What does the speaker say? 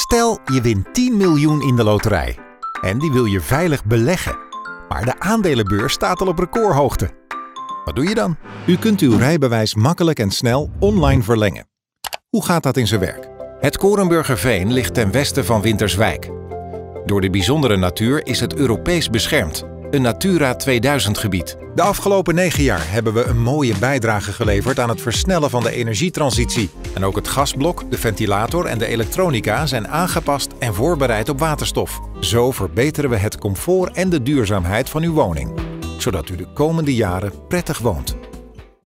Stel, je wint 10 miljoen in de loterij. En die wil je veilig beleggen. Maar de aandelenbeurs staat al op recordhoogte. Wat doe je dan? U kunt uw rijbewijs makkelijk en snel online verlengen. Hoe gaat dat in zijn werk? Het Korenburgerveen ligt ten westen van Winterswijk. Door de bijzondere natuur is het Europees beschermd. Een Natura 2000 gebied. De afgelopen 9 jaar hebben we een mooie bijdrage geleverd aan het versnellen van de energietransitie. En ook het gasblok, de ventilator en de elektronica zijn aangepast en voorbereid op waterstof. Zo verbeteren we het comfort en de duurzaamheid van uw woning. Zodat u de komende jaren prettig woont.